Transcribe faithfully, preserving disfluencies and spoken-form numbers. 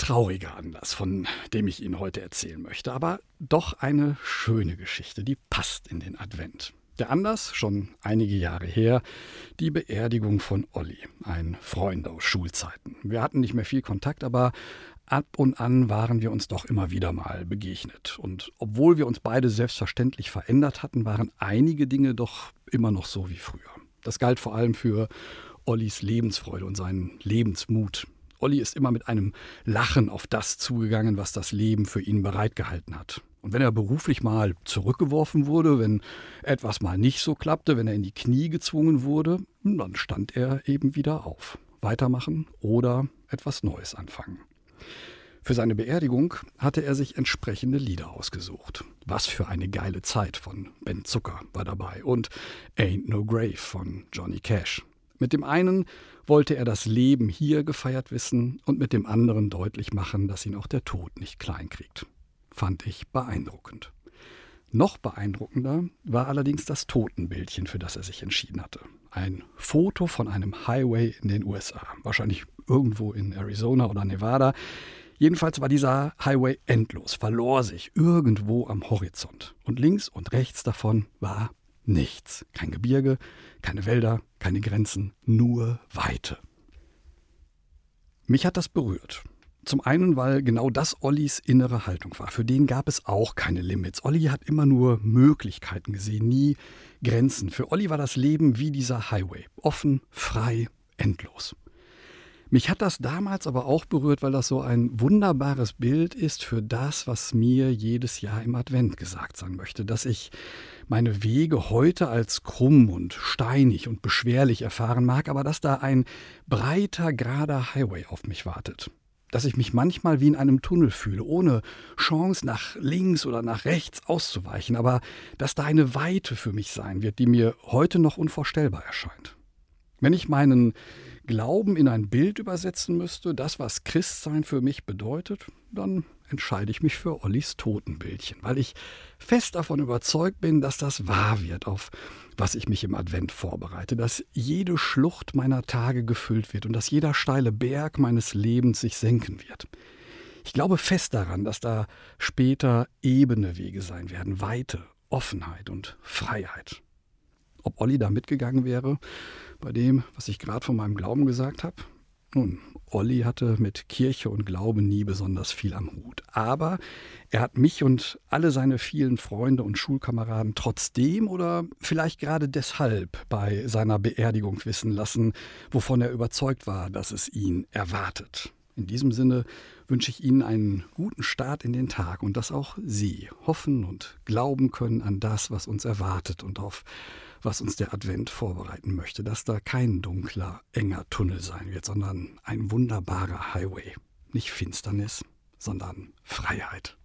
trauriger Anlass, von dem ich Ihnen heute erzählen möchte, aber doch eine schöne Geschichte, die passt in den Advent. Der Anlass, schon einige Jahre her, die Beerdigung von Olli, ein Freund aus Schulzeiten. Wir hatten nicht mehr viel Kontakt, aber ab und an waren wir uns doch immer wieder mal begegnet. Und obwohl wir uns beide selbstverständlich verändert hatten, waren einige Dinge doch immer noch so wie früher. Das galt vor allem für Ollis Lebensfreude und seinen Lebensmut. Olli ist immer mit einem Lachen auf das zugegangen, was das Leben für ihn bereitgehalten hat. Und wenn er beruflich mal zurückgeworfen wurde, wenn etwas mal nicht so klappte, wenn er in die Knie gezwungen wurde, dann stand er eben wieder auf. Weitermachen oder etwas Neues anfangen. Für seine Beerdigung hatte er sich entsprechende Lieder ausgesucht. Was für eine geile Zeit von Ben Zucker war dabei und Ain't No Grave von Johnny Cash. Mit dem einen wollte er das Leben hier gefeiert wissen und mit dem anderen deutlich machen, dass ihn auch der Tod nicht klein kriegt. Fand ich beeindruckend. Noch beeindruckender war allerdings das Totenbildchen, für das er sich entschieden hatte. Ein Foto von einem Highway in den U S A, wahrscheinlich irgendwo in Arizona oder Nevada. Jedenfalls war dieser Highway endlos, verlor sich irgendwo am Horizont. Und links und rechts davon war nichts. Kein Gebirge, keine Wälder, keine Grenzen, nur Weite. Mich hat das berührt. Zum einen, weil genau das Ollis innere Haltung war. Für den gab es auch keine Limits. Olli hat immer nur Möglichkeiten gesehen, nie Grenzen. Für Olli war das Leben wie dieser Highway. Offen, frei, endlos. Mich hat das damals aber auch berührt, weil das so ein wunderbares Bild ist für das, was mir jedes Jahr im Advent gesagt sein möchte. Dass ich meine Wege heute als krumm und steinig und beschwerlich erfahren mag, aber dass da ein breiter, gerader Highway auf mich wartet. Dass ich mich manchmal wie in einem Tunnel fühle, ohne Chance nach links oder nach rechts auszuweichen, aber dass da eine Weite für mich sein wird, die mir heute noch unvorstellbar erscheint. Wenn ich meinen Glauben in ein Bild übersetzen müsste, das, was Christsein für mich bedeutet, dann entscheide ich mich für Ollis Totenbildchen, weil ich fest davon überzeugt bin, dass das wahr wird, auf was ich mich im Advent vorbereite, dass jede Schlucht meiner Tage gefüllt wird und dass jeder steile Berg meines Lebens sich senken wird. Ich glaube fest daran, dass da später ebene Wege sein werden, Weite, Offenheit und Freiheit. Ob Olli da mitgegangen wäre, bei dem, was ich gerade von meinem Glauben gesagt habe? Nun, Olli hatte mit Kirche und Glaube nie besonders viel am Hut. Aber er hat mich und alle seine vielen Freunde und Schulkameraden trotzdem oder vielleicht gerade deshalb bei seiner Beerdigung wissen lassen, wovon er überzeugt war, dass es ihn erwartet. In diesem Sinne wünsche ich Ihnen einen guten Start in den Tag und dass auch Sie hoffen und glauben können an das, was uns erwartet und auf was uns der Advent vorbereiten möchte, dass da kein dunkler, enger Tunnel sein wird, sondern ein wunderbarer Highway. Nicht Finsternis, sondern Freiheit.